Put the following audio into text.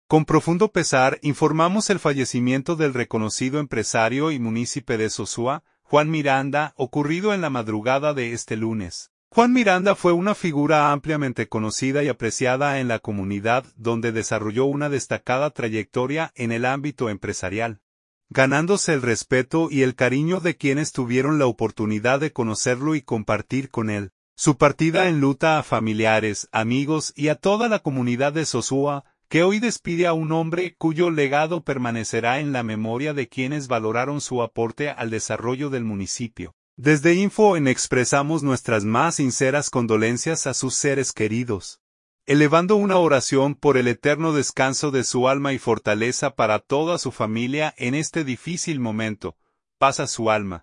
Con profundo pesar informamos el fallecimiento del reconocido empresario y munícipe de Sosúa, Juan Miranda, ocurrido en la madrugada de este lunes. Juan Miranda fue una figura ampliamente conocida y apreciada en la comunidad, donde desarrolló una destacada trayectoria en el ámbito empresarial, ganándose el respeto y el cariño de quienes tuvieron la oportunidad de conocerlo y compartir con él. Su partida enluta a familiares, amigos y a toda la comunidad de Sosúa, que hoy despide a un hombre cuyo legado permanecerá en la memoria de quienes valoraron su aporte al desarrollo del municipio. Desde InfoEN expresamos nuestras más sinceras condolencias a sus seres queridos, elevando una oración por el eterno descanso de su alma y fortaleza para toda su familia en este difícil momento. Paz a su alma.